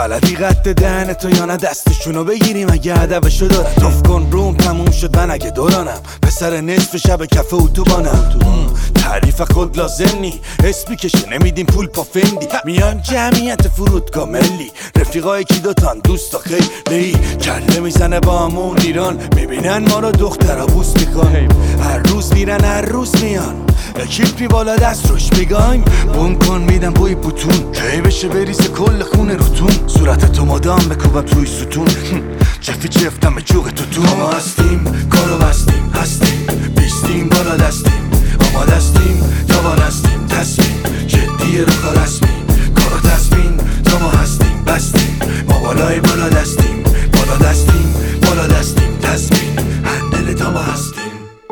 بلدی قد دهن تو یا نه دستشونو بگیریم اگه هدفشو دارن. توف کن روم تموم شد من اگه دورانم، پسر نصف شب کف اتوبانم. تعریف خود لازم نی، اسمی کشه نمیدیم پول پا فندی. میان جمعیت فرودگاه ملی، رفیقای کی دوتان دوستا خیلی کله میزنه با همون ایران. میبینن ما رو دخترا بوس میکن، هر روز میرن هر روز میان. اکیپی بالا دست روش میگایم بون کن میدم بوی بوتون، کی بشه بریزه کل خونه روتون. صورت تو مادام بکوبم توی ستون، جفی جفتم به جوغ تو. ما هستیم کارو بستیم، هستیم بیستیم بالا دستیم، آماده استیم جوان هستیم. تصمیم جدیه رو کار رسمی، کارو تصمیم تا ما هستیم بستیم. ما بالای بالا دستیم، بالا دستیم بالا دستیم. تصمیم هندل تا ما هستیم.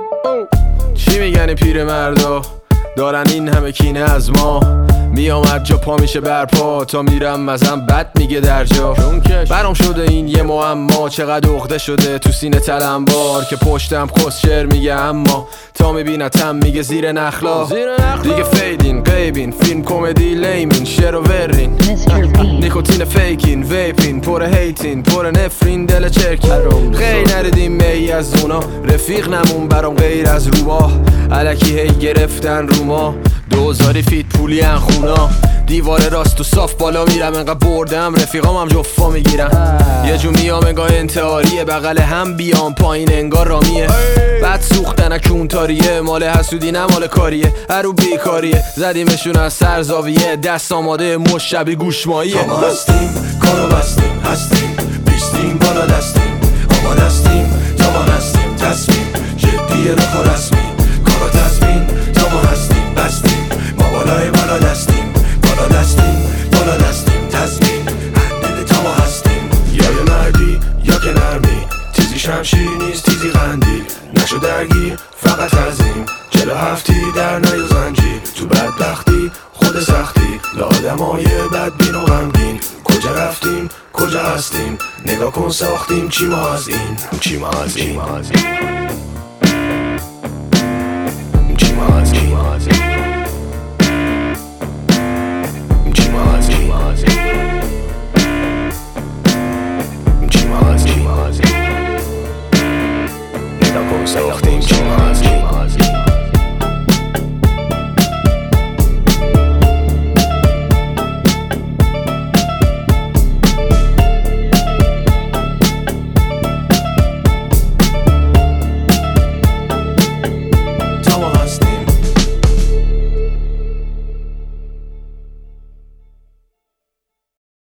چی میگن پیر مردا دارن این همه کینه از ما؟ میامد جا پا میشه برپا، تا میرم مزم بد میگه در جا. برام شده این یه معما، چقدر عقده شده تو سینه تلمبار که پشتم کسشر میگه اما تا میبینتم میگه زیر نخلا. دیگه فیدین غیبین فیلم کمدی لیمین شعر و ورین، نیکوتین فیکین ویپین پر هیتین پر نفرین دل چرکین. خیلی نردیم می از اونا، رفیق نمون برام غیر از روباه. الکی هی گرفتن رو ما، 2000 فیت پولی ان خونا. دیوار راست و صاف بالا میرم انقدر بردم، رفیقام هم جفا میگیرم. یه جو میام انگاه انتحاریه، بغل هم بیام پایین انگار رامیه. بعد سوختن کونتاریه، مال حسودی نه مال کاریه. هرو بیکاریه زدیمشون از سر زاویه، دست آماده مشبی گوشماییه. ما هستیم کارو بستیم، هستیم بیستیم بالا دستیم، آماده استیم جوان هستیم. تصمیم جدیه رو کار رسمی، کارو تصمیم تا ما هستیم بستیم. ما بالای بالا دستیم، بالا دستیم بالا دستیم. تصمیم هندل تا ما هستیم. یا یه مردی یا که نرمی، تیزی شمشیر نیست تیزی قندیل. نشو درگیر فقط عظیم، 47 در نیو زنجیر. تو بدبختی خود سختی، لآدمای بدبین و غمگین. کجا رفتیم کجا هستیم، نگاه کن ساختیم چی ما از این، چی ما از این، چی ما از